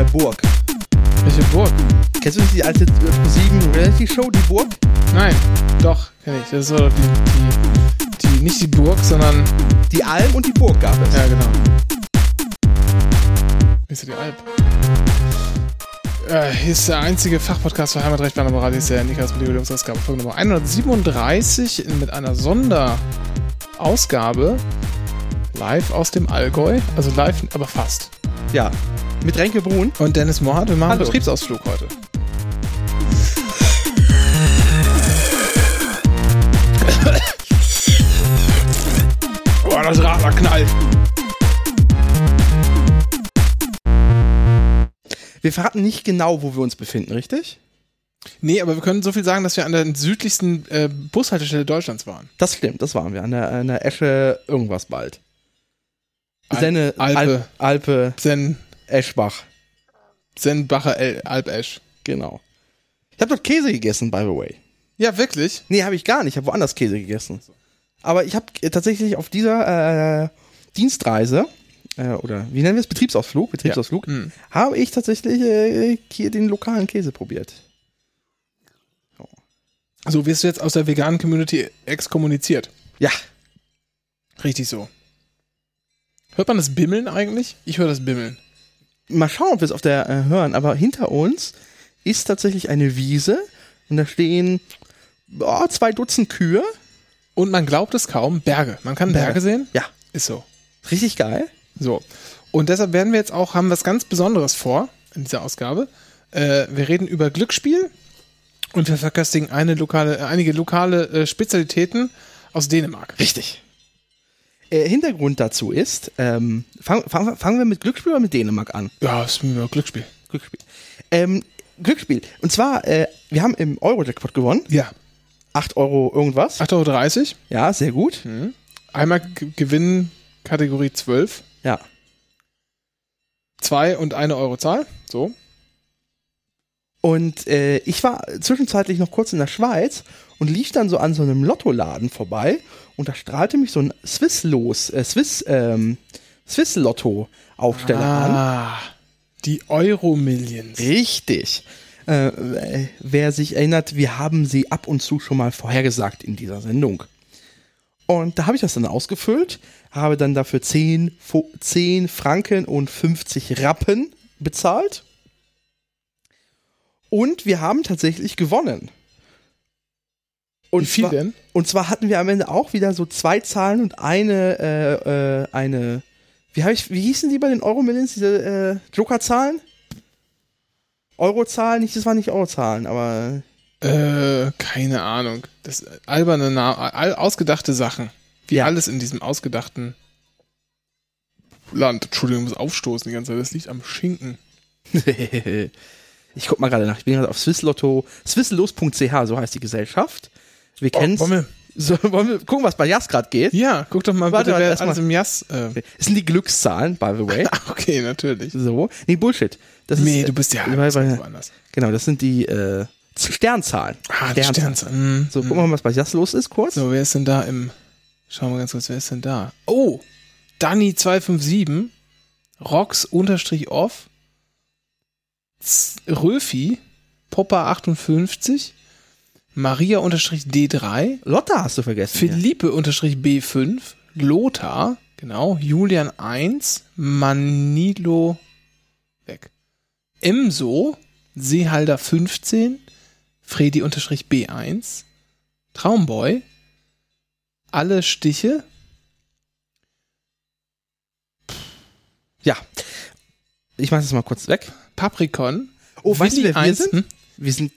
Burg. Welche Burg? Kennst du nicht die alte Pro7 Reality-Show, die Burg? Nein, doch, kenn ich. Das ist so die nicht die Burg, sondern... Die Alm und die Burg gab es. Ja, genau. Wie ist die Alp? Hier ist der einzige Fachpodcast für Heimatrecht bei Moral. Hier ist der Niklas mit der Ausgabe Folge Nummer 137 mit einer Sonderausgabe live aus dem Allgäu. Also live, aber fast. Ja, mit Renke Brun und Dennis Mohrhardt. Wir machen einen Hallo. Betriebsausflug heute. Oh, das Radler knallt. Wir verraten nicht genau, wo wir uns befinden, richtig? Nee, aber wir können so viel sagen, dass wir an der südlichsten Bushaltestelle Deutschlands waren. Das stimmt, das waren wir. An der Esche irgendwas bald. Alpe. Eschbach. Sennbacher Alpesch. Genau. Ich habe dort Käse gegessen, by the way. Ja, wirklich? Nee, habe ich gar nicht. Ich habe woanders Käse gegessen. Aber ich habe tatsächlich auf dieser Dienstreise, oder wie nennen wir es? Betriebsausflug, Ja. habe ich tatsächlich hier den lokalen Käse probiert. So wirst du jetzt aus der veganen Community exkommuniziert. Ja. Richtig so. Hört man das Bimmeln eigentlich? Ich höre das Bimmeln. Mal schauen, ob wir es auf der hören, aber hinter uns ist tatsächlich eine Wiese und da stehen 2 Dutzend Kühe. Und man glaubt es kaum, Berge. Man kann Berge sehen? Ja. Ist so. Richtig geil. So. Und deshalb haben wir was ganz Besonderes vor in dieser Ausgabe. Wir reden über Glücksspiel und wir verköstigen einige lokale Spezialitäten aus Dänemark. Richtig. Hintergrund dazu ist, fangen wir mit Glücksspiel oder mit Dänemark an? Ja, ist mir Glücksspiel. Glücksspiel. Und zwar, wir haben im Euro-Jackpot gewonnen. Ja. 8 Euro irgendwas. 8,30 €. Ja, sehr gut. Einmal Gewinn Kategorie 12. Ja. 2 und 1 Euro Zahl. So. Und ich war zwischenzeitlich noch kurz in der Schweiz und lief dann so an so einem Lottoladen vorbei und da strahlte mich so ein Swiss-Lotto-Aufsteller an. Die Euro-Millions. Richtig. Wer sich erinnert, wir haben sie ab und zu schon mal vorhergesagt in dieser Sendung. Und da habe ich das dann ausgefüllt, habe dann dafür 10 Franken und 50 Rappen bezahlt. Und wir haben tatsächlich gewonnen. Und wie viel denn? Und zwar hatten wir am Ende auch wieder so 2 Zahlen und eine wie hießen die bei den Euro-Millions, diese Joker-Zahlen? Eurozahlen? Das waren nicht Eurozahlen, aber... keine Ahnung. Das alberne ausgedachte Sachen. Wie alles in diesem ausgedachten Land. Entschuldigung, ich muss aufstoßen die ganze Zeit. Das liegt am Schinken. Ich guck mal gerade nach. Ich bin gerade auf swisslos.ch, so heißt die Gesellschaft. Wir kennen wollen wir gucken, was bei Jas gerade geht? Ja, guck doch mal, Warte, wer alles im Jas... Es sind die Glückszahlen, by the way. Okay, natürlich. So. Nee, Bullshit. Du bist ja woanders. Genau, das sind die Sternzahlen. Sternzahlen. So, gucken wir mal, was bei Jas los ist, kurz. So, wer ist denn da Schauen wir ganz kurz, wer ist denn da? Oh, Danny257, Rox_off, Röfi, Popper58, Maria_D3, Lotta hast du vergessen. Philippe_B5, Lothar, genau, Julian 1, Manilo, weg, Emso, Seehalder 15, Fredi_B1, Traumboy, alle Stiche. Ja. Ich mach das mal kurz weg. Paprikon. Oh, weißt du, wer wir sind? Hm? Wir sind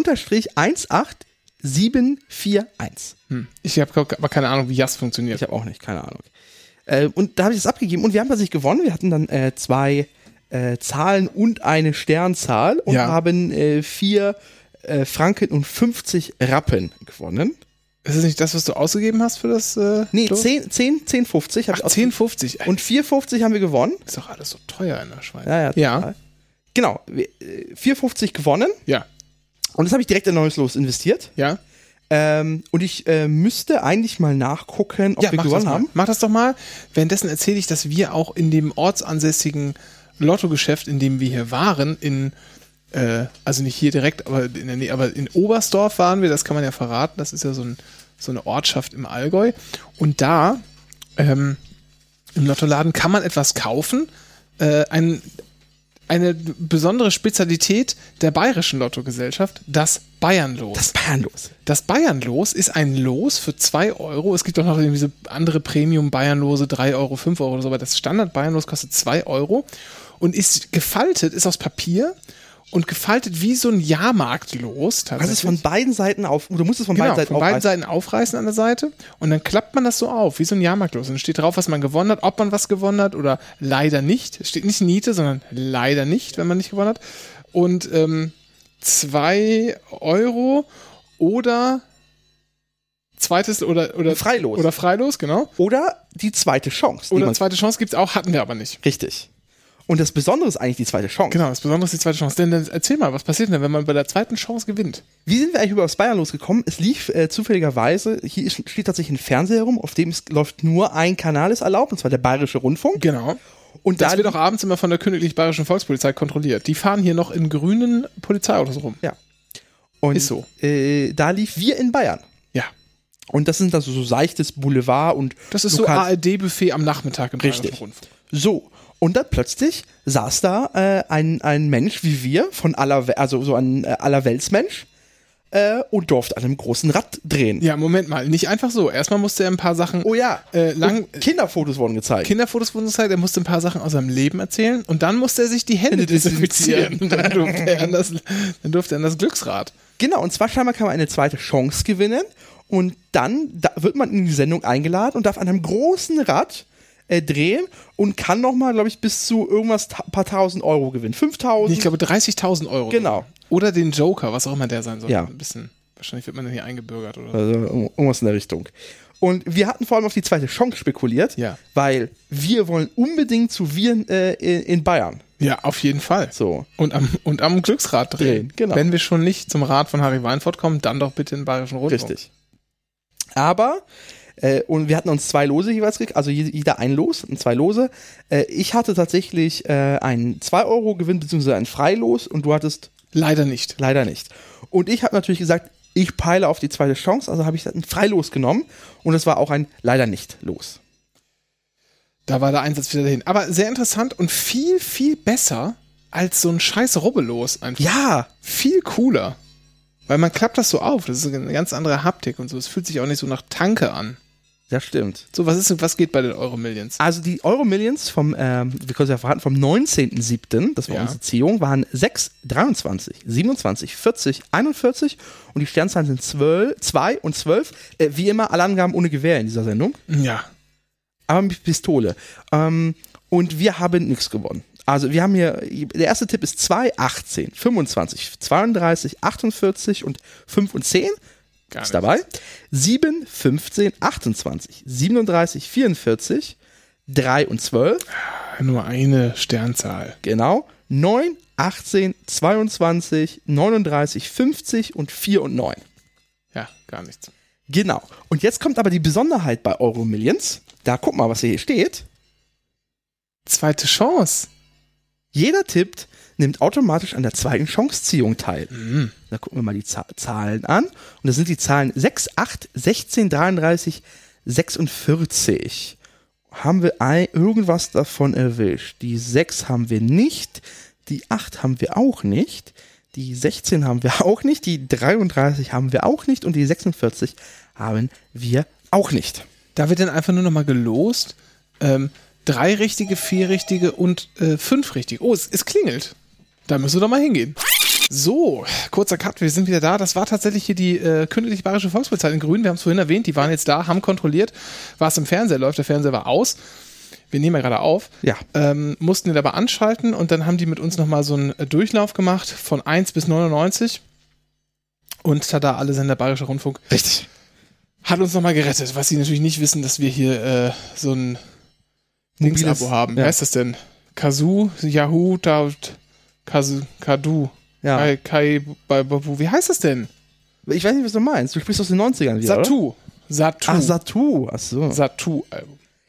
Gast_18741. Ich habe aber keine Ahnung, wie Jas funktioniert. Ich habe auch nicht, keine Ahnung. Und da habe ich das abgegeben und wir haben tatsächlich gewonnen. Wir hatten dann 2 Zahlen und eine Sternzahl und haben 4 Franken und 50 Rappen gewonnen. Ist das nicht das, was du ausgegeben hast für das? Nee, 10,50 habe ich 10,50. Und 4,50 haben wir gewonnen. Ist doch alles so teuer in der Schweiz. Ja. Genau, 4,50 gewonnen. Ja. Und das habe ich direkt in neues Los investiert. Ja. Und ich müsste eigentlich mal nachgucken, ob wir gewonnen haben. Mach das doch mal. Währenddessen erzähle ich, dass wir auch in dem ortsansässigen Lottogeschäft, in dem wir hier waren, also nicht hier direkt, aber in der Nähe, aber in Oberstdorf waren wir, das kann man ja verraten, das ist ja so eine Ortschaft im Allgäu. Und da, im Lottoladen kann man etwas kaufen, eine besondere Spezialität der Bayerischen Lottogesellschaft, das Bayernlos. Das Bayernlos. Das Bayernlos ist ein Los für 2 Euro. Es gibt auch noch irgendwie so andere Premium-Bayernlose, 3 Euro, 5 Euro oder so, aber das Standard-Bayernlos kostet 2 Euro und ist gefaltet, ist aus Papier und gefaltet wie so ein Jahrmarktlos. Du kannst es von beiden Seiten du musst es von beiden Seiten aufreißen. Beiden Seiten aufreißen an der Seite und dann klappt man das so auf, wie so ein Jahrmarktlos. Und dann steht drauf, was man gewonnen hat, ob man was gewonnen hat oder leider nicht. Es steht nicht Niete, sondern leider nicht, wenn man nicht gewonnen hat. Und 2 Euro oder zweites oder Freilos. Oder Freilos, genau. Oder die zweite Chance. Oder zweite Chance gibt es auch, hatten wir aber nicht. Richtig. Und das Besondere ist eigentlich die zweite Chance. Genau, das Besondere ist die zweite Chance. Denn erzähl mal, was passiert denn, wenn man bei der zweiten Chance gewinnt? Wie sind wir eigentlich über das Bayernlos gekommen? Es lief zufälligerweise, hier steht tatsächlich ein Fernseher rum, auf dem läuft nur ein Kanal ist erlaubt, und zwar der Bayerische Rundfunk. Genau. Und das wird auch abends immer von der Königlich Bayerischen Volkspolizei kontrolliert. Die fahren hier noch in grünen Polizeiautos rum. Ja. Und ist so. Da lief Wir in Bayern. Ja. Und das sind also so seichtes Boulevard und das ist so ARD-Buffet am Nachmittag im Bayerischen Rundfunk. So. Und dann plötzlich saß da ein Mensch wie wir, von also so ein Allerweltsmensch, und durfte an einem großen Rad drehen. Ja, Moment mal, nicht einfach so. Erstmal musste er ein paar Sachen Kinderfotos wurden gezeigt. Er musste ein paar Sachen aus seinem Leben erzählen und dann musste er sich die Hände desinfizieren. Dann durfte er an das Glücksrad. Genau, und zwar scheinbar kann man eine zweite Chance gewinnen und dann wird man in die Sendung eingeladen und darf an einem großen Rad drehen und kann nochmal, glaube ich, bis zu irgendwas paar tausend Euro gewinnen. 5.000. Ich glaube 30.000 Euro. Genau. Oder den Joker, was auch immer der sein soll. Ja. Ein bisschen, wahrscheinlich wird man dann hier eingebürgert oder also irgendwas in der Richtung. Und wir hatten vor allem auf die zweite Chance spekuliert, weil wir wollen unbedingt zu Wir in Bayern. Ja, auf jeden Fall. So. Und am Glücksrad drehen. Genau. Wenn wir schon nicht zum Rad von Harry Weinfurt kommen, dann doch bitte in den Bayerischen Rundfunk. Richtig. Aber und wir hatten uns 2 Lose jeweils gekriegt, also jeder ein Los und 2 Lose. Ich hatte tatsächlich einen 2-Euro-Gewinn bzw. ein Freilos und du hattest leider nicht. Und ich habe natürlich gesagt, ich peile auf die zweite Chance, also habe ich ein Freilos genommen und es war auch ein leider nicht Los. Da war der Einsatz wieder dahin. Aber sehr interessant und viel, viel besser als so ein scheiß Rubbellos einfach. Ja. Viel cooler. Weil man klappt das so auf, das ist eine ganz andere Haptik und so. Es fühlt sich auch nicht so nach Tanke an. Das stimmt. So, was geht bei den Euro-Millions? Also die Euro-Millions vom 19.07., das war unsere Ziehung, waren 6, 23, 27, 40, 41 und die Sternzahlen sind 2 und 12. Wie immer, alle Angaben ohne Gewehr in dieser Sendung. Ja. Aber mit Pistole. Und wir haben nichts gewonnen. Also wir haben hier, der erste Tipp ist 2, 18, 25, 32, 48 und 5 und 10. Ist dabei. 7, 15, 28, 37, 44, 3 und 12. Nur eine Sternzahl. Genau. 9, 18, 22, 39, 50 und 4 und 9. Ja, gar nichts. Genau. Und jetzt kommt aber die Besonderheit bei Euro Millions. Da guck mal, was hier steht. Zweite Chance. Jeder tippt, nimmt automatisch an der zweiten Chanceziehung teil. Mhm. Da gucken wir mal die Zahlen an. Und das sind die Zahlen 6, 8, 16, 33, 46. Haben wir irgendwas davon erwischt? Die 6 haben wir nicht. Die 8 haben wir auch nicht. Die 16 haben wir auch nicht. Die 33 haben wir auch nicht. Und die 46 haben wir auch nicht. Da wird dann einfach nur nochmal gelost. 3 richtige, 4 richtige und 5 richtige. Oh, es klingelt. Da müssen wir doch mal hingehen. So, kurzer Cut, wir sind wieder da. Das war tatsächlich hier die Königliche Bayerische Volkspolizei in Grün. Wir haben es vorhin erwähnt, die waren jetzt da, haben kontrolliert, was im Fernseher läuft. Der Fernseher war aus. Wir nehmen ja gerade auf. Ja. Mussten ihn aber anschalten und dann haben die mit uns nochmal so einen Durchlauf gemacht von 1 bis 99. Und tada, alle Sender Bayerischer Rundfunk. Richtig. Hat uns nochmal gerettet, was sie natürlich nicht wissen, dass wir hier so ein Dings-Abo haben. Ja. Wie heißt das denn? Kazoo, Yahoo, Kadu. Ja. Wie heißt das denn? Ich weiß nicht, was du meinst. Du sprichst aus den 90ern wieder, Satu. oder? Ach, Satu. Ach so. Satu.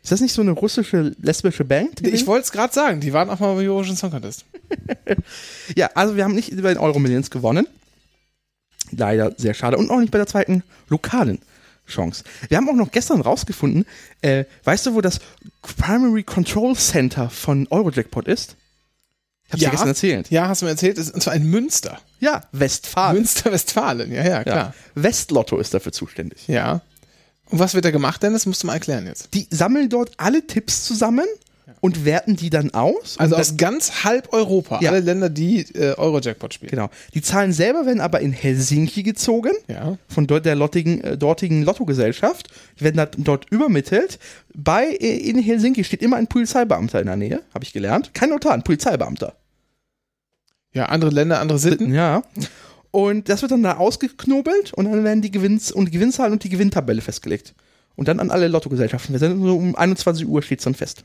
Ist das nicht so eine russische, lesbische Band? Ich wollte es gerade sagen, die waren auch mal beim Eurovision Song Contest. Ja, also wir haben nicht bei den Euro Millions gewonnen. Leider sehr schade. Und auch nicht bei der zweiten lokalen Chance. Wir haben auch noch gestern rausgefunden, weißt du, wo das Primary Control Center von Eurojackpot ist? Ich hab's dir gestern erzählt. Ja, hast du mir erzählt, und zwar in Münster. Ja, Westfalen. Münster-Westfalen, ja, klar. Ja. Westlotto ist dafür zuständig. Ja. Und was wird da gemacht, Dennis? Musst du mal erklären jetzt. Die sammeln dort alle Tipps zusammen und werten die dann aus. Also und aus ganz halb Europa, alle Länder, die Eurojackpot spielen. Genau. Die Zahlen selber werden aber in Helsinki gezogen, von der dortigen Lottogesellschaft. Die werden dort übermittelt. In Helsinki steht immer ein Polizeibeamter in der Nähe, habe ich gelernt. Kein Notar, ein Polizeibeamter. Ja, andere Länder, andere Sitten. Ja. Und das wird dann da ausgeknobelt und dann werden die Gewinnzahlen und die Gewinntabelle festgelegt. Und dann an alle Lottogesellschaften. So um 21 Uhr steht es dann fest.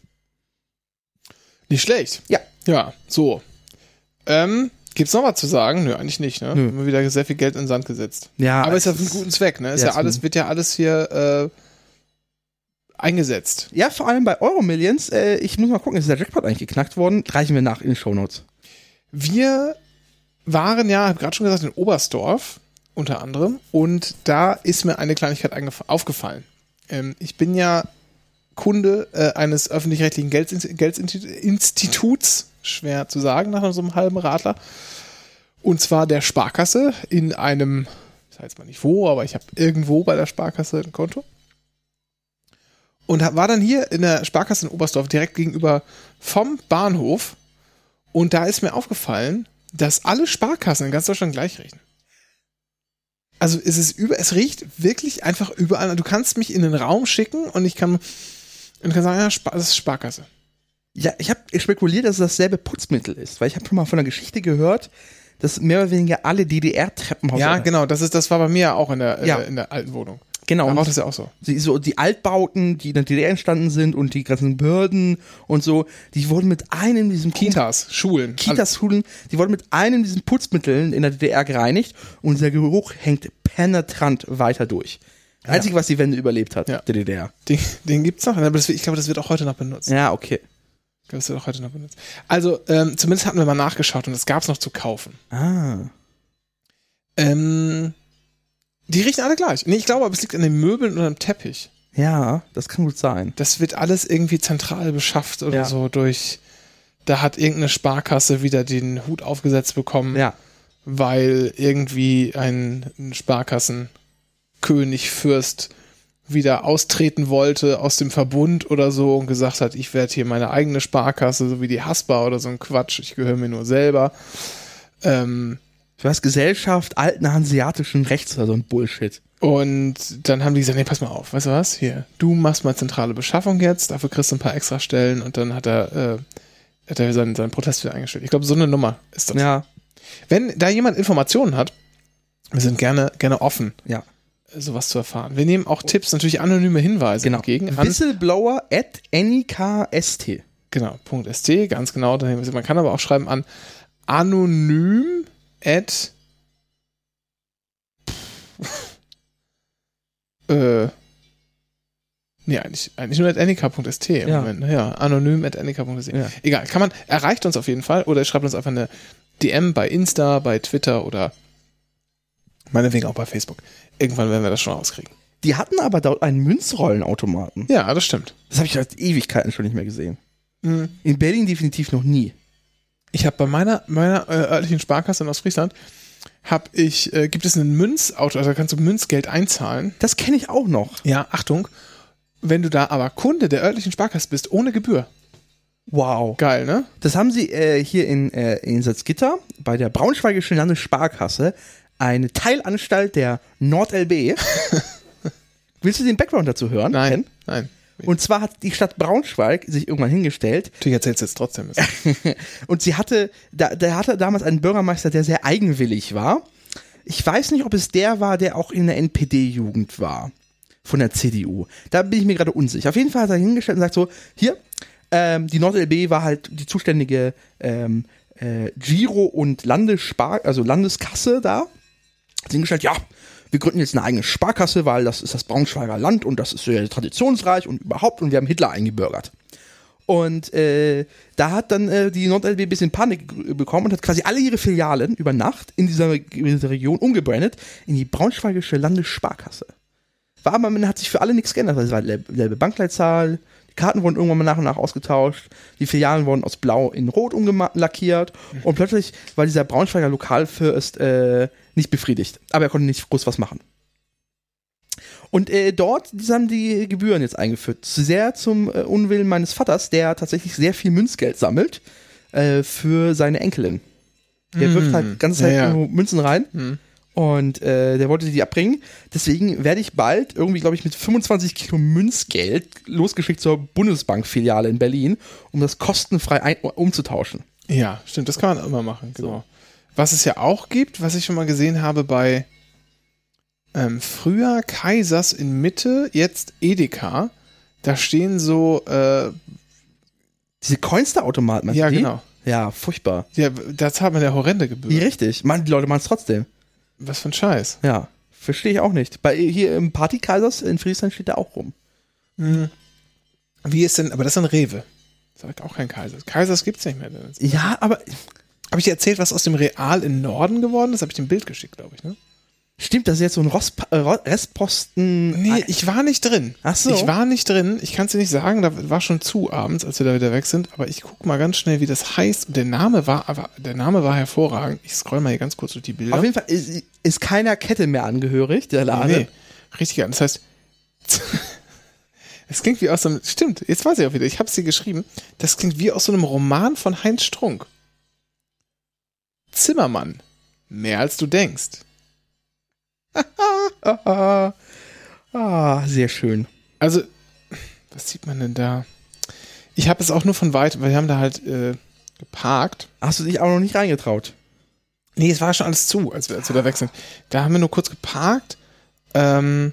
Nicht schlecht. Ja. Ja, so. Gibt's noch was zu sagen? Nö, eigentlich nicht, ne? Nö. Immer wieder sehr viel Geld in den Sand gesetzt. Ja. Aber ist ja für einen guten Zweck, ne? Wird ja alles hier eingesetzt. Ja, vor allem bei Euro Millions. Ich muss mal gucken, ist der Jackpot eigentlich geknackt worden? Reichen wir nach in den Shownotes. Wir waren ja, hab gerade schon gesagt, in Oberstdorf unter anderem und da ist mir eine Kleinigkeit aufgefallen. Ich bin ja Kunde eines öffentlich-rechtlichen Geldinstituts, schwer zu sagen nach so einem halben Radler, und zwar der Sparkasse in einem, ich sage jetzt mal nicht wo, aber ich habe irgendwo bei der Sparkasse ein Konto und war dann hier in der Sparkasse in Oberstdorf direkt gegenüber vom Bahnhof. Und da ist mir aufgefallen, dass alle Sparkassen in ganz Deutschland gleich riechen. Also es riecht wirklich einfach überall. Du kannst mich in den Raum schicken und ich kann sagen, ja, das ist Sparkasse. Ja, ich habe spekuliert, dass es dasselbe Putzmittel ist, weil ich habe schon mal von einer Geschichte gehört, dass mehr oder weniger alle DDR-Treppenhäuser... Ja, genau, das war bei mir ja auch in der alten Wohnung. Genau. Da war das ja auch so. Die Altbauten, die in der DDR entstanden sind und die ganzen Behörden und so, die wurden mit einem diesem Schulen, die wurden mit einem diesen Putzmitteln in der DDR gereinigt und der Geruch hängt penetrant weiter durch. Das Einzige, was die Wende überlebt hat, der DDR. Den gibt's noch, aber ich glaube, das wird auch heute noch benutzt. Ja, okay. Ich glaube, das wird auch heute noch benutzt. Also, zumindest hatten wir mal nachgeschaut und das gab's noch zu kaufen. Die riechen alle gleich. Nee, ich glaube, aber es liegt an den Möbeln oder am Teppich. Ja, das kann gut sein. Das wird alles irgendwie zentral beschafft oder so durch. Da hat irgendeine Sparkasse wieder den Hut aufgesetzt bekommen, weil irgendwie ein Sparkassenkönig, Fürst wieder austreten wollte aus dem Verbund oder so und gesagt hat, ich werde hier meine eigene Sparkasse, so wie die Haspa oder so ein Quatsch, ich gehöre mir nur selber. Du hast Gesellschaft alten hanseatischen Rechts oder so ein Bullshit. Und dann haben die gesagt, nee, pass mal auf, weißt du was, hier, du machst mal zentrale Beschaffung jetzt, dafür kriegst du ein paar extra Stellen und dann hat er seinen Protest wieder eingestellt. Ich glaube, so eine Nummer ist das. Ja. Wenn da jemand Informationen hat, wir sind gerne offen, sowas zu erfahren. Wir nehmen auch Tipps, natürlich anonyme Hinweise entgegen. Whistleblower@nikst. Genau, .st, ganz genau. Man kann aber auch schreiben an anonym@ nee, eigentlich nur @nik.st im Moment. Ja, anonym@nik.st. Ja. Egal, erreicht uns auf jeden Fall oder schreibt uns einfach eine DM bei Insta, bei Twitter oder meinetwegen auch bei Facebook. Irgendwann werden wir das schon rauskriegen. Die hatten aber dort einen Münzrollenautomaten. Ja, das stimmt. Das habe ich seit Ewigkeiten schon nicht mehr gesehen. In Berlin definitiv noch nie. Ich habe bei meiner örtlichen Sparkasse in Ostfriesland gibt es einen Münzauto, also da kannst du Münzgeld einzahlen. Das kenne ich auch noch. Ja, Achtung. Wenn du da aber Kunde der örtlichen Sparkasse bist, ohne Gebühr. Wow. Geil, ne? Das haben sie hier in Salzgitter bei der Braunschweigischen Landessparkasse, eine Teilanstalt der NordLB. Willst du den Background dazu hören? Nein. Und zwar hat die Stadt Braunschweig sich irgendwann hingestellt. Du erzählst jetzt trotzdem. Und sie hatte damals einen Bürgermeister, der sehr eigenwillig war. Ich weiß nicht, ob es der war, der auch in der NPD-Jugend war. Von der CDU. Da bin ich mir gerade unsicher. Auf jeden Fall hat er hingestellt und sagt so, hier, die war halt die zuständige Giro- und Landeskasse da. Hat hingestellt, ja, wir gründen jetzt eine eigene Sparkasse, weil das ist das Braunschweiger Land und das ist sehr traditionsreich und überhaupt und wir haben Hitler eingebürgert. Und da hat dann die NordLB ein bisschen Panik bekommen und hat quasi alle ihre Filialen über Nacht in dieser Region umgebrandet in die Braunschweigische Landessparkasse. War aber, man hat sich für alle nichts geändert. Also es war dieselbe Bankleitzahl, die Karten wurden irgendwann mal nach und nach ausgetauscht, die Filialen wurden aus Blau in Rot umlackiert und plötzlich war dieser Braunschweiger Lokalfürst nicht befriedigt. Aber er konnte nicht groß was machen. Und dort haben die Gebühren jetzt eingeführt. Sehr zum Unwillen meines Vaters, der tatsächlich sehr viel Münzgeld sammelt für seine Enkelin. Der wirft halt die ganze Zeit Münzen rein und der wollte die abbringen. Deswegen werde ich bald irgendwie, glaube ich, mit 25 Kilo Münzgeld losgeschickt zur Bundesbank-Filiale in Berlin, um das kostenfrei umzutauschen. Ja, stimmt, das kann man immer machen, genau. So. Was es ja auch gibt, was ich schon mal gesehen habe bei früher Kaisers in Mitte, jetzt Edeka, da stehen so diese Coinster-Automaten, ja, genau. Ja, furchtbar. Ja, da zahlt man ja horrende Gebühren. Ja, richtig. Die Leute machen es trotzdem. Was für ein Scheiß. Ja, verstehe ich auch nicht. Hier im Party-Kaisers in Friedrichshain steht der auch rum. Wie ist denn, aber das ist ein Rewe. Das ist auch kein Kaisers. Kaisers gibt's nicht mehr. Ja, aber... Habe ich dir erzählt, was aus dem Real im Norden geworden ist? Habe ich dir ein Bild geschickt, glaube ich, ne? Stimmt, das ist jetzt so ein Restposten. Nee, ich war nicht drin. Ach so. Ich war nicht drin. Ich kann es dir nicht sagen, da war schon zu abends, als wir da wieder weg sind. Aber ich guck mal ganz schnell, wie das heißt. Und der Name war hervorragend. Ich scroll mal hier ganz kurz durch die Bilder. Auf jeden Fall ist keiner Kette mehr angehörig, der Laden. Nee, richtig. Das heißt, es klingt wie aus so einem, stimmt, jetzt weiß ich auch wieder, ich habe es dir geschrieben. Das klingt wie aus so einem Roman von Heinz Strunk. Zimmermann. Mehr als du denkst. Sehr schön. Also, was sieht man denn da? Ich habe es auch nur von weit, weil wir haben da halt geparkt. Hast du dich auch noch nicht reingetraut? Nee, es war schon alles zu, als wir da weg sind. Da haben wir nur kurz geparkt. Man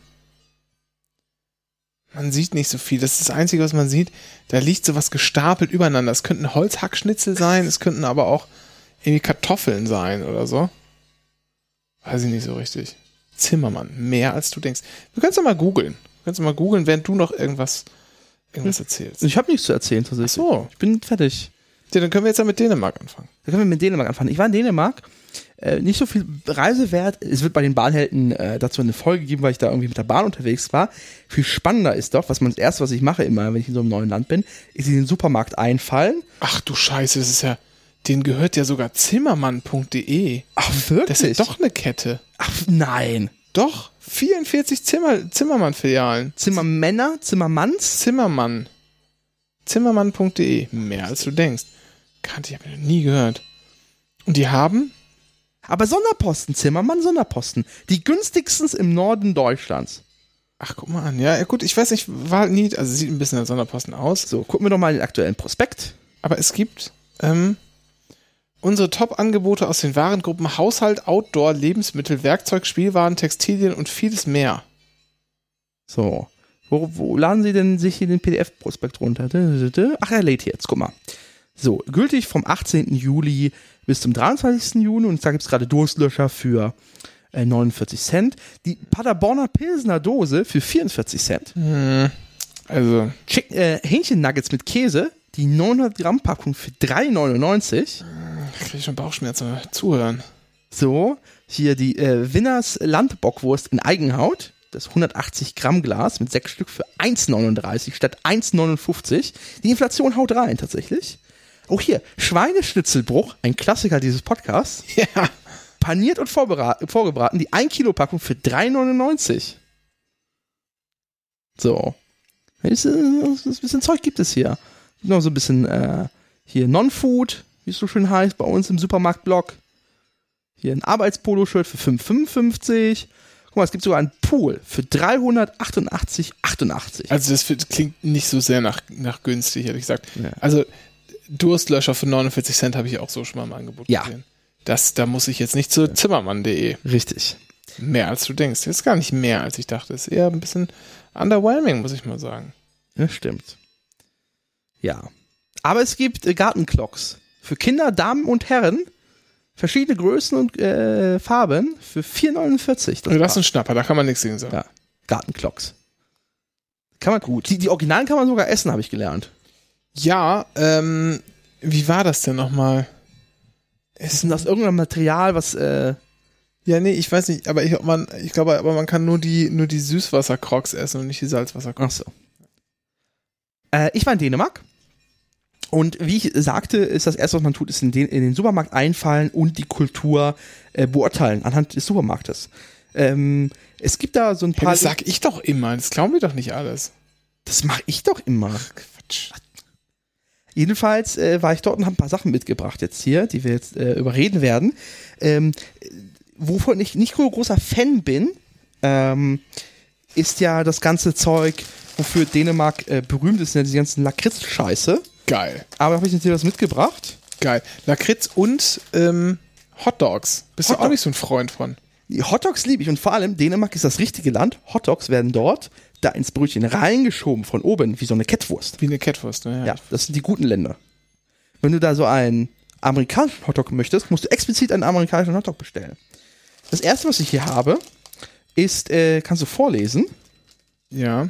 sieht nicht so viel. Das ist das Einzige, was man sieht. Da liegt sowas gestapelt übereinander. Es könnten Holzhackschnitzel sein, es könnten aber auch irgendwie Kartoffeln sein oder so. Weiß ich nicht so richtig. Zimmermann, mehr als du denkst. Wir können es doch mal googeln. Während du noch irgendwas erzählst. Ich habe nichts zu erzählen tatsächlich. Ach so. Ich bin fertig. Ja, dann können wir jetzt ja mit Dänemark anfangen. Ich war in Dänemark. Nicht so viel Reisewert. Es wird bei den Bahnhelden dazu eine Folge geben, weil ich da irgendwie mit der Bahn unterwegs war. Viel spannender ist doch, das Erste, was ich mache immer, wenn ich in so einem neuen Land bin, ist in den Supermarkt einfallen. Ach du Scheiße, das ist ja, denen gehört ja sogar Zimmermann.de. Ach wirklich? Das ist doch eine Kette. Ach nein. Doch, 44 Zimmermann-Filialen. Zimmermänner, Zimmermanns? Zimmermann. Zimmermann.de. Mehr als du denkst. Kannte ich, habe ich noch nie gehört. Und die haben... Aber Sonderposten, Zimmermann, Sonderposten. Die günstigsten im Norden Deutschlands. Ach, guck mal an. Ja, gut, ich weiß nicht, war halt nie... Also sieht ein bisschen nach Sonderposten aus. So, gucken wir doch mal den aktuellen Prospekt. Aber es gibt... unsere Top-Angebote aus den Warengruppen Haushalt, Outdoor, Lebensmittel, Werkzeug, Spielwaren, Textilien und vieles mehr. So. Wo laden Sie denn sich hier den PDF-Prospekt runter? Ach, er lädt jetzt, guck mal. So, gültig vom 18. Juli bis zum 23. Juni und da gibt es gerade Durstlöscher für 49 Cent. Die Paderborner Pilsner Dose für 44 Cent. Also. Hähnchen-Nuggets mit Käse, die 900 Gramm Packung für 3,99. Ich kriege schon Bauchschmerzen beim Zuhören. So, hier die Winners Landbockwurst in Eigenhaut. Das 180 Gramm Glas mit 6 Stück für 1,39 statt 1,59. Die Inflation haut rein, tatsächlich. Auch hier, Schweineschnitzelbruch, ein Klassiker dieses Podcasts. Ja. Paniert und vorgebraten, die 1 Kilo Packung für 3,99. So. Ein bisschen Zeug gibt es hier. Noch so ein bisschen hier Non-Food, wie es so schön heißt, bei uns im Supermarkt-Blog. Hier ein Arbeitspoloshirt für 5,55. Guck mal, es gibt sogar einen Pool für 388,88. Also das klingt nicht so sehr nach günstig, ehrlich gesagt. Ja. Also Durstlöscher für 49 Cent habe ich auch so schon mal im Angebot gesehen. Da muss ich jetzt nicht zu Zimmermann.de. Richtig. Mehr als du denkst. Das ist gar nicht mehr, als ich dachte. Das ist eher ein bisschen underwhelming, muss ich mal sagen. Ja, stimmt. Ja. Aber es gibt Gartenklocks. Für Kinder, Damen und Herren Verschiedene Größen und Farben für 4,49. Das ist ein Schnapper, da kann man nichts sehen sagen. Ja, Gartenklocks. Kann man gut. Die Originalen kann man sogar essen, habe ich gelernt. Ja, wie war das denn nochmal? Ist denn aus irgendeinem Material, was Ja, nee, ich weiß nicht, aber ich glaube, aber man kann nur die Süßwasser-Crocs essen und nicht die Salzwasser-Crocs. Ach so. Ich war in Dänemark. Und wie ich sagte, ist das erste, was man tut, ist in den Supermarkt einfallen und die Kultur beurteilen anhand des Supermarktes. Es gibt da so ein paar... Das sag ich doch immer, das glauben wir doch nicht alles. Das mache ich doch immer. Quatsch. Jedenfalls war ich dort und habe ein paar Sachen mitgebracht jetzt hier, die wir jetzt überreden werden. Wovon ich nicht so großer Fan bin, ist ja das ganze Zeug, wofür Dänemark berühmt ist, die ganzen Lakritz-Scheiße. Geil. Aber habe ich jetzt hier was mitgebracht. Geil. Lakritz und Hotdogs. Bist du auch nicht so ein Freund von? Die Hotdogs liebe ich und vor allem, Dänemark ist das richtige Land. Hotdogs werden dort da ins Brötchen reingeschoben von oben, wie so eine Kettwurst. Wie eine Kettwurst, ne? Ja, das sind die guten Länder. Wenn du da so einen amerikanischen Hotdog möchtest, musst du explizit einen amerikanischen Hotdog bestellen. Das erste, was ich hier habe, ist, kannst du vorlesen? Ja.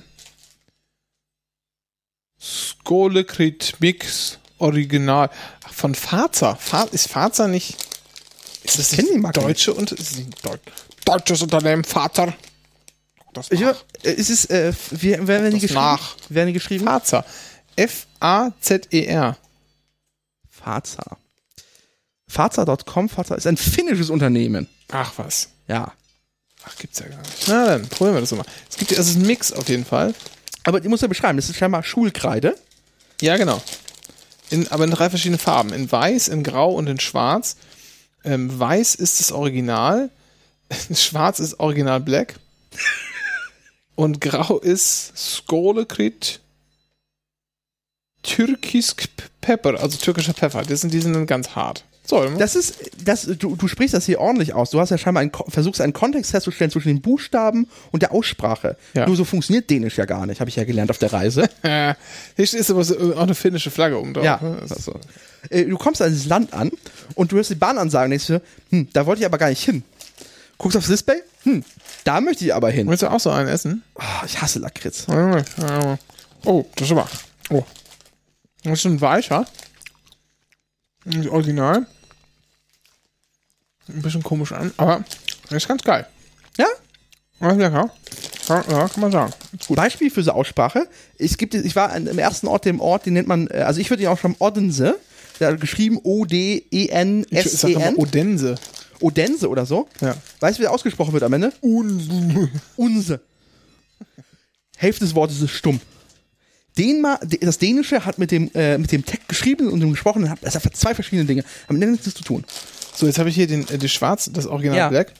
Skålekritt Mix Original. Ach, von Fazer. Ist Fazer nicht... Ist das kennen die nicht deutsche und ist ein deutsches Unternehmen, Fazer? Das es ist, wer werden die geschrieben? Fazer. F-A-Z-E-R. Fazer. Fazer.com. Fazer ist ein finnisches Unternehmen. Ach was. Ja. Ach, gibt's ja gar nicht. Na dann, probieren wir das doch mal. Es ist ein Mix auf jeden Fall. Aber die muss ja beschreiben, das ist scheinbar Schulkreide. Ja, genau. Aber in 3 verschiedene Farben. In weiß, in grau und in schwarz. Weiß ist das Original. Schwarz ist Original Black. Und grau ist Skålekritt Türkisk Pepper, also türkischer Pfeffer. Die sind dann ganz hart. So, du sprichst das hier ordentlich aus. Du hast ja scheinbar versuchst einen Kontext herzustellen zwischen den Buchstaben und der Aussprache. Ja. Nur so funktioniert Dänisch ja gar nicht, habe ich ja gelernt auf der Reise. Hier ist aber auch eine finnische Flagge oben drauf. Ja. Ne? Also. Du kommst an dieses Land an und du hörst die Bahnansagen und denkst dir, da wollte ich aber gar nicht hin. Guckst aufs Display, da möchte ich aber hin. Willst du auch so einen essen? Oh, ich hasse Lakritz. Oh, das ist aber. Oh. Das ist schon weicher. Das Original. Ein bisschen komisch an, aber das ist ganz geil. Ja? Ja, lecker. Ja, kann man sagen. Gut. Beispiel für diese Aussprache. Ich war im ersten Ort, den nennt man, also ich würde ihn auch schon Odense, der hat geschrieben O-D-E-N-S-E-N. Ich sag mal Odense. Odense oder so. Ja. Weißt du, wie der ausgesprochen wird am Ende? Unse. Hälfte des Wortes ist stumm. Das Dänische hat mit dem Text geschrieben und dem gesprochen, das hat 2 verschiedene Dinge. Haben nichts zu tun. So, jetzt habe ich hier das Schwarz, das Original Black.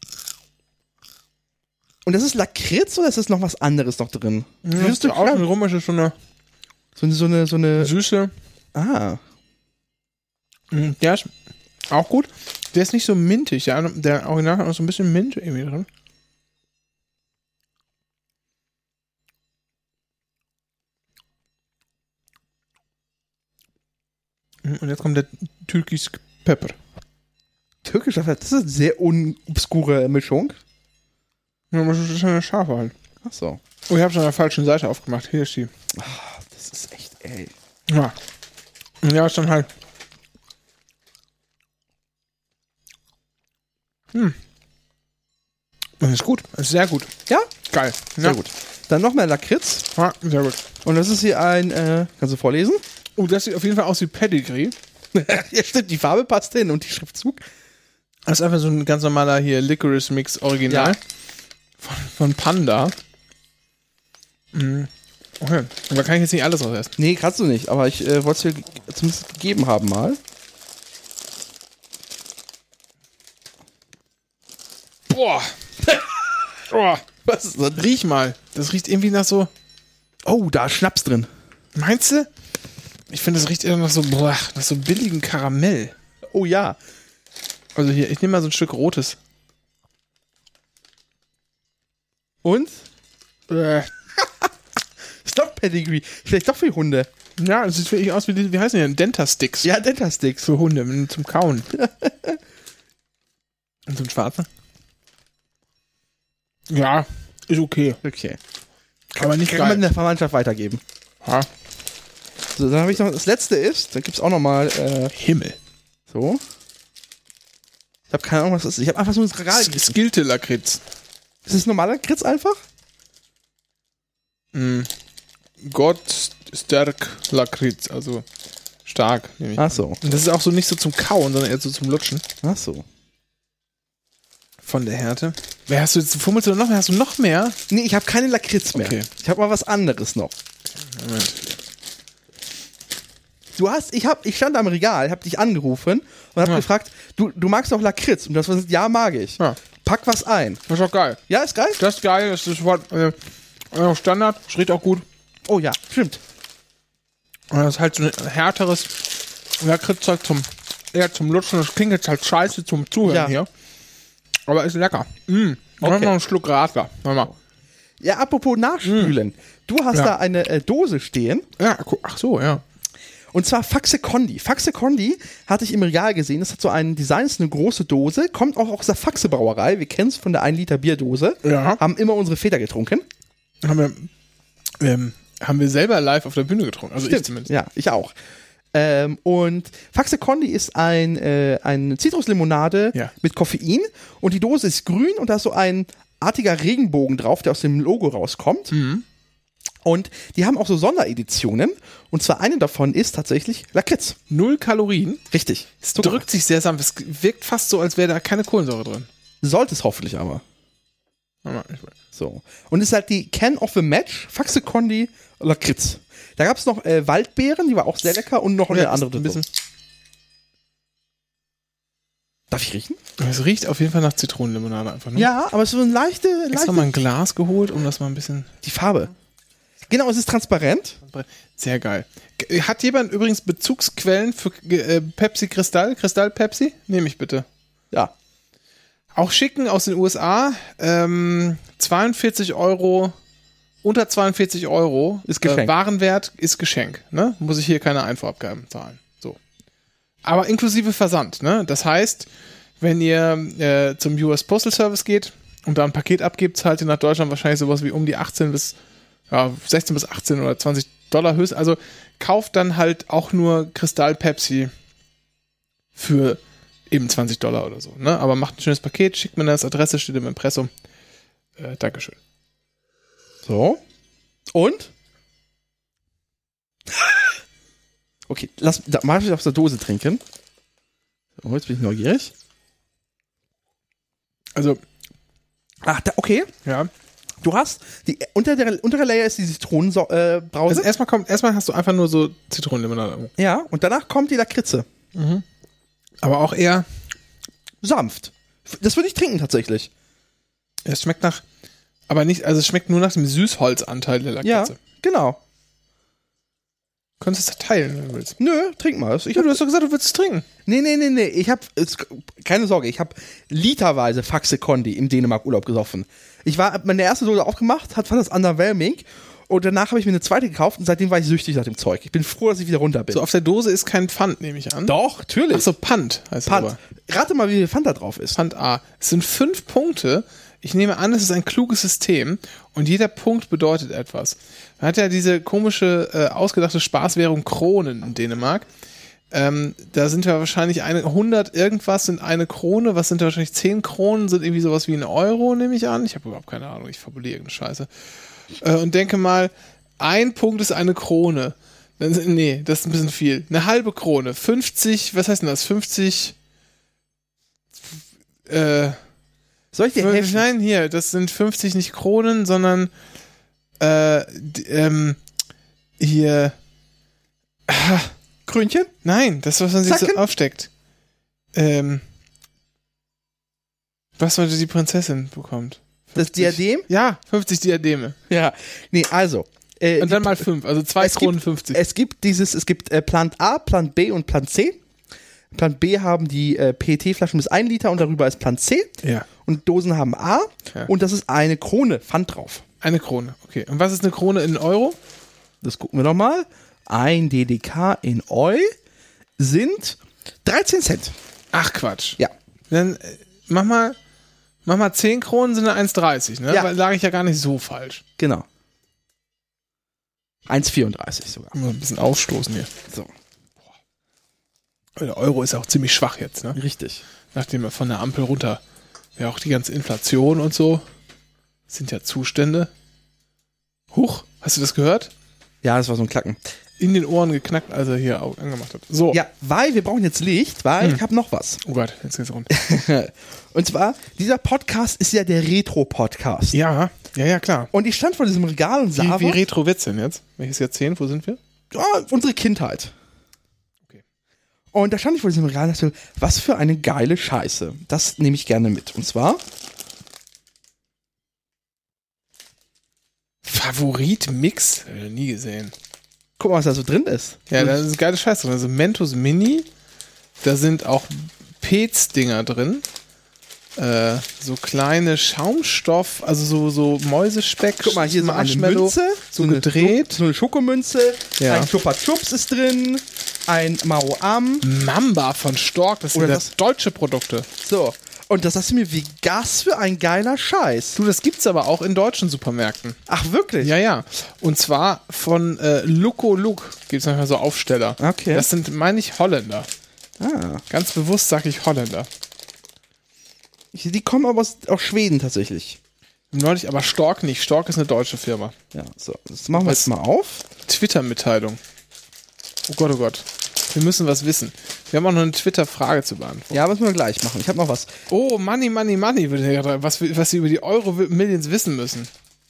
Und das ist Lakritz oder ist das noch was anderes noch drin? Ja, das außenrum ist schon eine so eine Süße. Ah. Der ist auch gut. Der ist nicht so mintig. Ja? Der Original hat noch so ein bisschen Mint irgendwie drin. Und jetzt kommt der Türkisk Pepper. Türkischer Pfeffer, das ist eine sehr unobskure Mischung. Ja, das ist eine scharfe halt. Ach so. Oh, ich habe schon an der falschen Seite aufgemacht. Hier ist die. Das ist echt, ey. Ja. Und ja, ist dann halt. Das ist gut. Das ist sehr gut. Ja? Geil. Sehr gut. Dann noch mehr Lakritz. Ja, sehr gut. Und das ist hier ein, kannst du vorlesen? Oh, das sieht auf jeden Fall aus wie Pedigree. Ja, stimmt, die Farbe passt hin und die Schriftzug. Das ist einfach so ein ganz normaler hier Licorice Mix Original. Ja. Von Panda. Okay. Aber kann ich jetzt nicht alles draus essen? Nee, kannst du nicht, aber ich wollte es dir zumindest gegeben haben mal. Boah. Boah. Was ist das? Riech mal. Das riecht irgendwie nach so. Oh, da ist Schnaps drin. Meinst du? Ich finde, das riecht eher nach so, nach so billigem Karamell. Oh ja. Also hier, ich nehme mal so ein Stück Rotes. Und? Ist doch Pedigree. Vielleicht doch für Hunde. Ja, es sieht wirklich aus wie heißen die denn? Denta-Sticks. Ja, Denta-Sticks. Für Hunde, zum Kauen. Und so ein schwarzer? Ja, ist okay. Okay. Aber nicht Kann man geil. in der Verwandtschaft weitergeben. Ja. So, dann habe ich noch das letzte ist, da gibt's auch nochmal, Himmel. so. Ich habe keine Ahnung, was das ist. Ich habe einfach so ins Regal gegriffen. Skilte Lakritz. Ist das normaler Kritz einfach? Gott stark Lakritz, also stark. Nämlich. Ach so. Und das ist auch so nicht so zum Kauen, sondern eher so zum Lutschen. Ach so. Von der Härte. Wer hast du jetzt? Fummelst du noch mehr? Hast du noch mehr? Nee, ich habe keine Lakritz mehr. Okay. Ich habe mal was anderes noch. Moment. Ich stand am Regal, habe dich angerufen und habe gefragt, du magst doch Lakritz? Und das war ja, mag ich. Ja. Pack was ein. Das ist doch geil. Ja, ist geil? Das ist geil. Das ist Standard. Das riecht auch gut. Oh ja, stimmt. Und das ist halt so ein härteres Lakritzzeug eher zum Lutschen. Das klingt jetzt halt scheiße zum Zuhören hier. Aber ist lecker. Okay. Noch einen Schluck Radler. Mal. Ja, apropos Nachspülen. Du hast da eine Dose stehen. Ja, ach so, ja. Und zwar Faxe Kondi. Faxe Kondi hatte ich im Regal gesehen. Das hat so ein Design, ist eine große Dose. Kommt auch aus der Faxe Brauerei. Wir kennen es von der 1 Liter Bierdose. Ja. Haben immer unsere Feder getrunken. Haben wir selber live auf der Bühne getrunken. Also Stimmt. ich zumindest. Ja, ich auch. Und Faxe Kondi ist eine Zitruslimonade mit Koffein. Und die Dose ist grün und da ist so ein artiger Regenbogen drauf, der aus dem Logo rauskommt. Mhm. Und die haben auch so Sondereditionen. Und zwar eine davon ist tatsächlich Lakritz. 0 Kalorien. Richtig. Es drückt sich sehr sanft. Es wirkt fast so, als wäre da keine Kohlensäure drin. Sollte es hoffentlich aber. So. Und es ist halt die Can of the Match, Faxe Kondi Lakritz. Da gab es noch Waldbeeren, die war auch sehr lecker und noch eine andere. Ein bisschen. Darf ich riechen? Es riecht auf jeden Fall nach Zitronenlimonade einfach. Ne? Ja, aber es ist so eine leichte Extra mal ein Glas geholt, um das mal ein bisschen... Die Farbe. Genau, es ist transparent. Sehr geil. Hat jemand übrigens Bezugsquellen für Pepsi Kristall? Kristall Pepsi? Nehme ich bitte. Ja. Auch schicken aus den USA. 42 Euro, unter 42 Euro. Ist Geschenk. Warenwert ist Geschenk. Ne? Muss ich hier keine Einfuhrabgaben zahlen. So. Aber inklusive Versand. Ne? Das heißt, wenn ihr zum US Postal Service geht und da ein Paket abgebt, zahlt ihr nach Deutschland wahrscheinlich sowas wie um die 16 bis 18 oder $20 höchst. Also kauft dann halt auch nur Kristall Pepsi für eben $20 oder so. Ne? Aber macht ein schönes Paket, schickt mir das, Adresse steht im Impressum. Dankeschön. So. Und? Okay, mach ich aus der Dose trinken. So, jetzt bin ich neugierig. Also. Ach, okay. Ja. Du hast, untere Layer ist die Zitronenbrause. Also erstmal hast du einfach nur so Zitronenlimonade. Ja, und danach kommt die Lakritze. Mhm. Aber auch eher sanft. Das würde ich trinken tatsächlich. Es schmeckt aber nicht, also es schmeckt nur nach dem Süßholzanteil der Lakritze. Ja, genau. Könntest du es teilen, wenn du willst. Nö, trink mal. Du hast doch gesagt, du willst es trinken. Nee. Keine Sorge, ich habe literweise Faxe Kondi im Dänemark-Urlaub gesoffen. Ich habe meine erste Dose aufgemacht, fand das underwhelming und danach habe ich mir eine zweite gekauft und seitdem war ich süchtig nach dem Zeug. Ich bin froh, dass ich wieder runter bin. So, auf der Dose ist kein Pfand, nehme ich an. Doch, natürlich. Achso, Pfand heißt Pfand. aber. Rate mal, wie viel Pfand da drauf ist. Pfand A. Es sind 5 Punkte. Ich nehme an, es ist ein kluges System und jeder Punkt bedeutet etwas. Man hat ja diese komische, ausgedachte Spaßwährung Kronen in Dänemark. Da sind ja wahrscheinlich 100 irgendwas sind eine Krone. Was sind da wahrscheinlich 10 Kronen? Sind irgendwie sowas wie ein Euro, nehme ich an. Ich habe überhaupt keine Ahnung. Ich fabuliere irgendeine Scheiße. Und denke mal, ein Punkt ist eine Krone. Nee, das ist ein bisschen viel. Eine halbe Krone. 50, was heißt denn das? 50, soll ich dir helfen? Nein, hier, das sind 50 nicht Kronen, sondern hier Krönchen? Nein, das, was man sich so Zacken? aufsteckt. Was heute die Prinzessin bekommt. 50. Das Diadem? Ja, 50 Diademe. Ja. Nee, also. Und dann mal 5, also 2 Kronen 50. Es gibt Plan A, Plan B und Plan C. Plan B haben die PET-Flaschen bis 1 Liter und darüber ist Plan C. Ja. Und Dosen haben A. Ja. Und das ist eine Krone, Pfand drauf. Eine Krone, okay. Und was ist eine Krone in Euro? Das gucken wir doch mal. ein DDK in Eu sind 13 Cent. Ach Quatsch. Ja. Dann mach mal 10 Kronen sind 1,30, ne? Ja. Weil lag ich ja gar nicht so falsch. Genau. 1,34 sogar. Muss ein bisschen aufstoßen hier. So. Der Euro ist auch ziemlich schwach jetzt, ne? Richtig. Nachdem er von der Ampel runter, ja auch die ganze Inflation und so, sind ja Zustände. Huch, hast du das gehört? Ja, das war so ein Klacken. In den Ohren geknackt, als er hier auch angemacht hat. So. Ja, weil wir brauchen jetzt Licht, weil ich habe noch was. Oh Gott, jetzt geht's rund. Und zwar, dieser Podcast ist ja der Retro-Podcast. Ja, klar. Und ich stand vor diesem Regal und sah, Wie retro wird's denn jetzt? Welches Jahrzehnt? Wo sind wir? unsere Kindheit. Okay. Und da stand ich vor diesem Regal und dachte, was für eine geile Scheiße. Das nehme ich gerne mit. Und zwar Favorit-Mix? Nie gesehen. guck mal, was da so drin ist. Ja, da ist geile Scheiße drin. Also Mentos Mini, da sind auch Pez-Dinger drin. So kleine Schaumstoff, also so Mäusespeck. Guck mal, hier so eine Marshmallow, Münze, so gedreht. So eine Schokomünze, Ja. ein Chupa Chups ist drin, ein Mao Am. Mamba von Stork, das sind Oder das deutsche Produkte. So. Und das sagst du mir, wie Gas für ein geiler Scheiß. Du, das gibt's aber auch in deutschen Supermärkten. Ach, wirklich? Ja. Und zwar von Luco Look gibt's manchmal so Aufsteller. Okay. Das sind, meine ich, Holländer. Ah. Ganz bewusst sage ich Holländer. Die kommen aber aus Schweden tatsächlich. Neulich aber Stork nicht. Stork ist eine deutsche Firma. Ja, so. Das machen wir jetzt mal auf. Twitter-Mitteilung. Oh Gott. Wir müssen was wissen. Wir haben auch noch eine Twitter-Frage zu beantworten. Ja, müssen wir gleich machen. Ich habe noch was. Oh, Money, würde ich gerade, was sie über die Euro-Millions wissen müssen.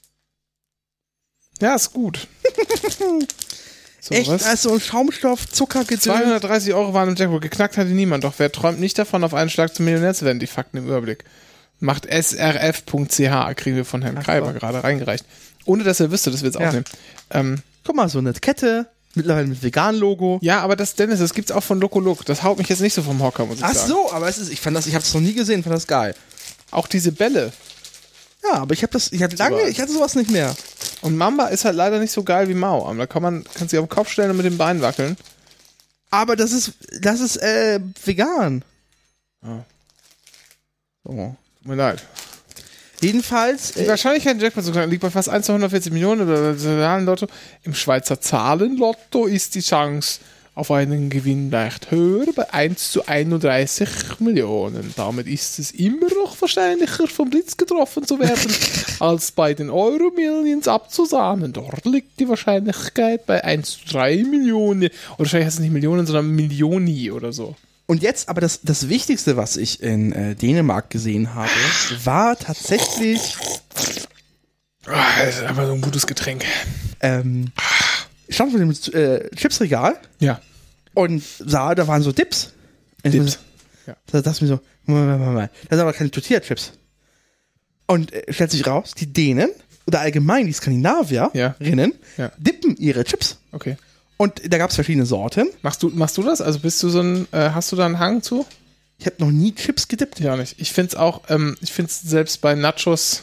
Ja, ist gut. So, Echt? was? Also Schaumstoff, Zuckergedöns. 230 Euro waren im Jackpot. Geknackt hatte niemand. Doch wer träumt nicht davon, auf einen Schlag zum Millionär zu werden? Die Fakten im Überblick. Macht srf.ch. Kriegen wir von Herrn Kreiber gerade reingereicht. Ohne dass er wüsste, dass wir jetzt aufnehmen. Guck mal, so eine Kette. Mittlerweile mit Vegan-Logo. Ja, aber das gibt's auch von Loco Look. Das haut mich jetzt nicht so vom Hocker, muss ich Ach sagen. so, aber ich habe das noch nie gesehen, fand das geil. Auch diese Bälle. Ja, aber ich hatte sowas nicht mehr. Und Mamba ist halt leider nicht so geil wie Mao. Da kannst du auf den Kopf stellen und mit den Beinen wackeln. Aber das ist vegan. Ah. So. Tut mir leid. Jedenfalls, Die Wahrscheinlichkeit, Jackpot zu knacken, liegt bei fast 1 zu 140 Millionen über Zahlenlotto. Im Schweizer Zahlenlotto ist die Chance auf einen Gewinn leicht höher, bei 1 zu 31 Millionen. Damit ist es immer noch wahrscheinlicher, vom Blitz getroffen zu werden, als bei den Euro-Millions abzusahnen. Dort liegt die Wahrscheinlichkeit bei 1 zu 3 Millionen. Oder wahrscheinlich heißt es nicht Millionen, sondern Millioni oder so. und jetzt aber das Wichtigste, was ich in Dänemark gesehen habe, war tatsächlich Das ist einfach so ein gutes Getränk. ich stand vor dem Chipsregal Ja. und sah, da waren so Dips. Dips. Ja. Da dachte ich mir so, Moment. Das sind aber keine Tortilla-Chips. Und stellt sich raus, die Dänen oder allgemein die Skandinavierinnen Ja. dippen ihre Chips. Okay. Und da gab es verschiedene Sorten. Machst du das? Also bist du so ein, hast du da einen Hang zu? Ich habe noch nie Chips gedippt. Ja, nicht. Ich find's auch, selbst bei Nachos,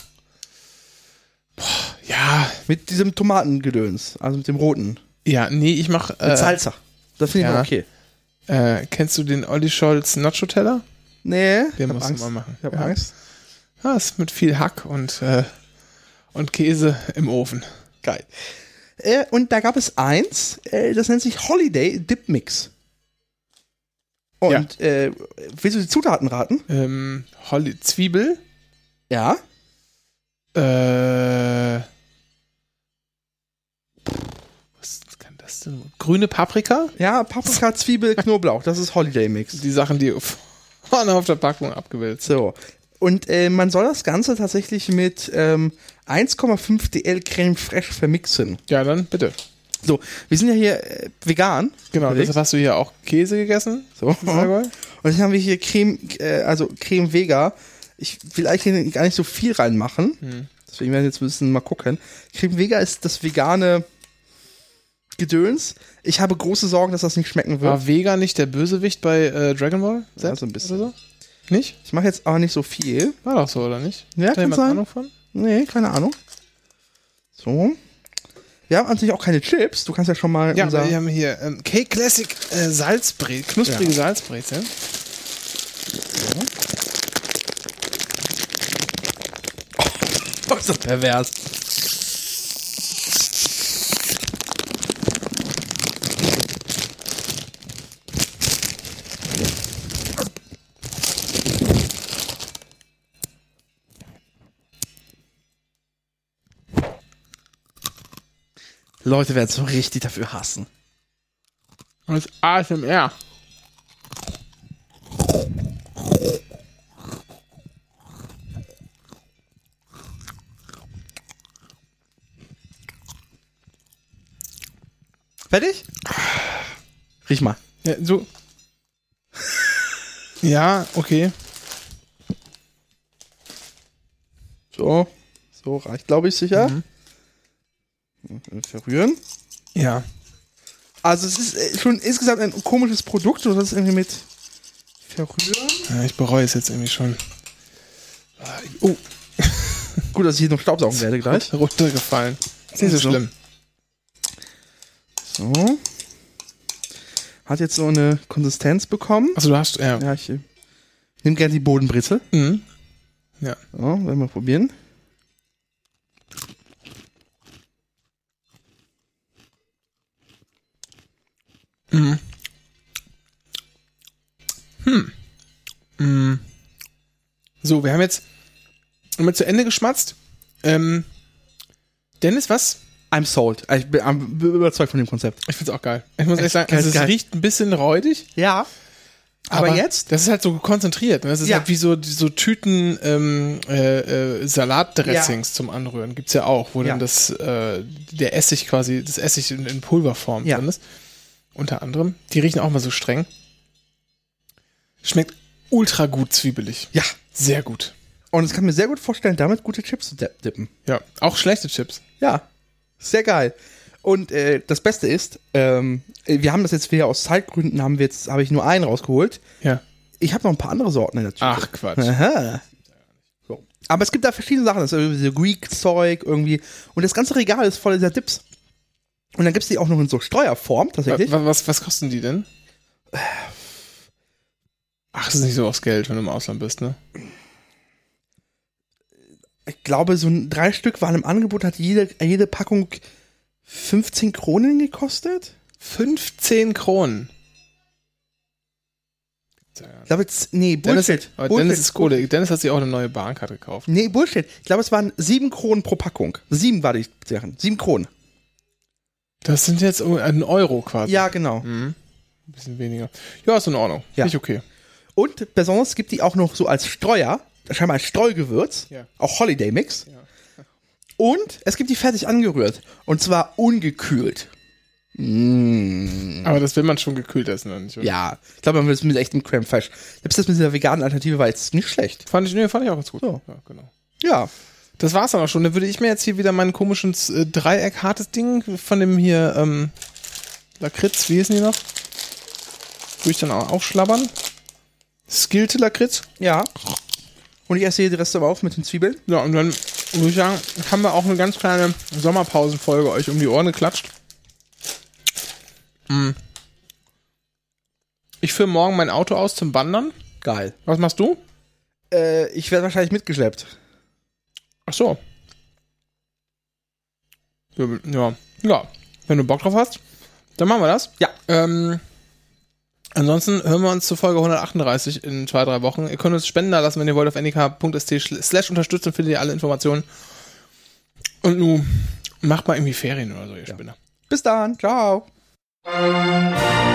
ja, Mit diesem Tomatengedöns, also mit dem roten. ja, nee, ich mach, Mit Salsa. Das finde ich ja. noch okay. Kennst du den Olli Scholz Nacho-Teller? Nee, Den hab musst Angst. du mal machen. Ich habe Ja. Angst. Ja, ist mit viel Hack und Käse im Ofen. Geil. Und da gab es eins, das nennt sich Holiday Dip Mix. Und willst du die Zutaten raten? Zwiebel, Ja. was kann das denn? Grüne Paprika? Ja, Paprika, Zwiebel, Knoblauch. Das ist Holiday Mix. Die Sachen, die vorne auf der Packung abgebildet sind. So. Und man soll das Ganze tatsächlich mit 1,5 DL Creme Fraiche vermixen. Ja, dann bitte. So, wir sind ja hier vegan. Genau, unterwegs. deshalb hast du hier auch Käse gegessen. So. Allgäu. Und jetzt haben wir hier Creme Vega. Ich will eigentlich gar nicht so viel reinmachen. Deswegen werden wir jetzt müssen mal gucken. Creme Vega ist das vegane Gedöns. Ich habe große Sorgen, dass das nicht schmecken wird. War Vega nicht der Bösewicht bei Dragon Ball? Ja, so ein bisschen. Oder so? Nicht? Ich mache jetzt aber nicht so viel. War doch so, oder nicht? Ja, Hat da kann jemand sein. Ahnung von? Nee, keine Ahnung. So. Wir haben natürlich auch keine Chips. Du kannst ja schon mal Ja, wir haben hier Cake Classic knusprige Salzbrezel. Oh, ist das pervers. Leute werden es so richtig dafür hassen. Das ist ASMR. Fertig? Riech mal. Ja, so. Ja, okay. So reicht, glaube ich, sicher. Verrühren. Ja. Also es ist schon insgesamt ein komisches Produkt, oder das ist irgendwie mit verrühren. Ja, ich bereue es jetzt irgendwie schon. Oh. Gut, dass ich hier noch Staubsaugen werde gleich. Runtergefallen. Ist nicht so schlimm. So. Hat jetzt so eine Konsistenz bekommen. Achso, du hast, ja. Ja, ich nehme gerne die Bodenbrezel. Mhm. Ja. So, werden wir mal probieren. Mhm. So, wir haben jetzt zu Ende geschmatzt. Dennis, was? I'm sold. Ich bin überzeugt von dem Konzept. Ich find's auch geil. Ich muss ehrlich sagen, also es riecht ein bisschen räudig. Ja. Aber jetzt? Das ist halt so konzentriert. Ne? Das ist halt wie so Tüten Salatdressings zum Anrühren. Gibt's ja auch, wo dann der Essig quasi, das Essig in Pulverform drin ist. Unter anderem. Die riechen auch mal so streng. Schmeckt ultra gut zwiebelig. Ja. Sehr gut. Und ich kann mir sehr gut vorstellen, damit gute Chips zu dippen. Ja, auch schlechte Chips. Ja. Sehr geil. Und das Beste ist, wir haben das jetzt wieder aus Zeitgründen, habe ich nur einen rausgeholt. Ja. Ich habe noch ein paar andere Sorten in der Tüte. Ach, Quatsch. Aha. So. Aber es gibt da verschiedene Sachen. Das ist irgendwie so Greek-Zeug irgendwie. Und das ganze Regal ist voll dieser Dips. Und dann gibt es die auch noch in so Streuerform, tatsächlich. Was kosten die denn? Ach, das ist nicht so aufs Geld, wenn du im Ausland bist, ne? Ich glaube, so 3 Stück waren im Angebot, hat jede Packung 15 Kronen gekostet. 15 Kronen? Ich glaube jetzt, nee, Bullshit. Dennis ist cool. Dennis hat sich auch eine neue Bahncard gekauft. Nee, Bullshit. Ich glaube, es waren 7 Kronen pro Packung. 7 war die Sachen. 7 Kronen. Das sind jetzt 1 Euro quasi. Ja, genau. Mhm. Ein bisschen weniger. Ja, ist in Ordnung. Ja. Nicht okay. Und besonders gibt die auch noch so als Streuer, scheinbar als Streugewürz, auch Holiday Mix. Ja. Und es gibt die fertig angerührt. Und zwar ungekühlt. Aber das will man schon gekühlt essen, oder nicht? Oder? Ja, ich glaube, man will es mit echtem Creme Fraiche. Selbst das mit dieser veganen Alternative war jetzt nicht schlecht. Fand ich auch ganz gut. So. Ja, genau. Ja. Das war's dann auch schon. Dann würde ich mir jetzt hier wieder mein komisches Dreieck hartes Ding von dem hier Lakritz, wie hießen die noch? Würde ich dann auch aufschlabbern. Skillte Lakritz. Ja. Und ich esse hier die Reste auf mit den Zwiebeln. Ja, und dann würde ich sagen, haben wir auch eine ganz kleine Sommerpausenfolge euch um die Ohren geklatscht. Ich führe morgen mein Auto aus zum Wandern. Geil. Was machst du? Ich werde wahrscheinlich mitgeschleppt. Ach so. Ja. Wenn du Bock drauf hast, dann machen wir das. Ja. Ansonsten hören wir uns zur Folge 138 in 2-3 Wochen. Ihr könnt uns Spenden da lassen, wenn ihr wollt, auf nik.st/unterstützen findet ihr alle Informationen. Und nun macht mal irgendwie Ferien oder so, ihr Spinner. Bis dann. Ciao.